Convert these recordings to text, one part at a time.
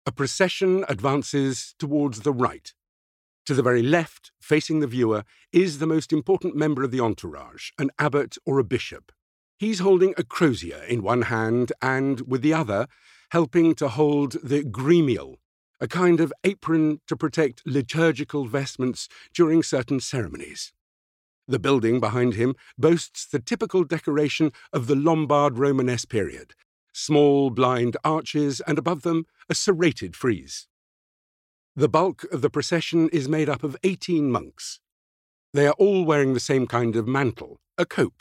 A procession advances towards the right. To the very left, facing the viewer, is the most important member of the entourage, an abbot or a bishop. He's holding a crozier in one hand and, with the other, helping to hold the gremial, a kind of apron to protect liturgical vestments during certain ceremonies. The building behind him boasts the typical decoration of the Lombard Romanesque period, small blind arches and above them a serrated frieze. The bulk of the procession is made up of 18 monks. They are all wearing the same kind of mantle, a cope.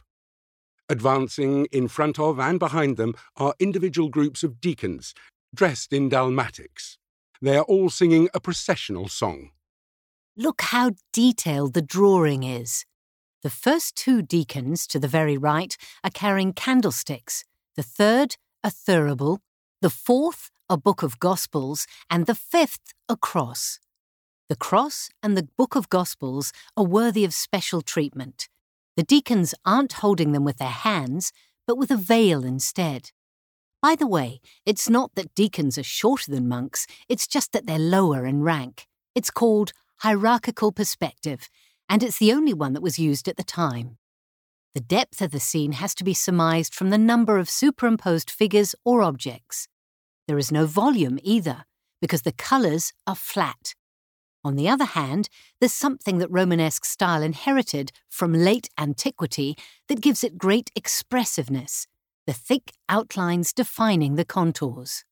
Advancing in front of and behind them are individual groups of deacons, dressed in dalmatics. They are all singing a processional song. Look how detailed the drawing is. The first two deacons to the very right are carrying candlesticks, the third a thurible, the fourth a book of Gospels, and the fifth a cross. The cross and the book of Gospels are worthy of special treatment. The deacons aren't holding them with their hands, but with a veil instead. By the way, it's not that deacons are shorter than monks, it's just that they're lower in rank. It's called hierarchical perspective, and it's the only one that was used at the time. The depth of the scene has to be surmised from the number of superimposed figures or objects. There is no volume either, because the colours are flat. On the other hand, there's something that Romanesque style inherited from late antiquity that gives it great expressiveness, the thick outlines defining the contours.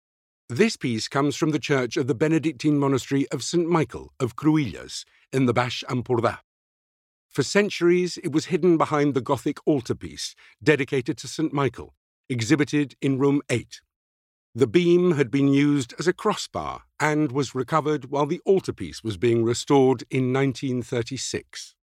This piece comes from the church of the Benedictine monastery of St. Michael of Cruïlles in the Baix Empordà. For centuries, it was hidden behind the Gothic altarpiece dedicated to St. Michael, exhibited in room 8. The beam had been used as a crossbar and was recovered while the altarpiece was being restored in 1936.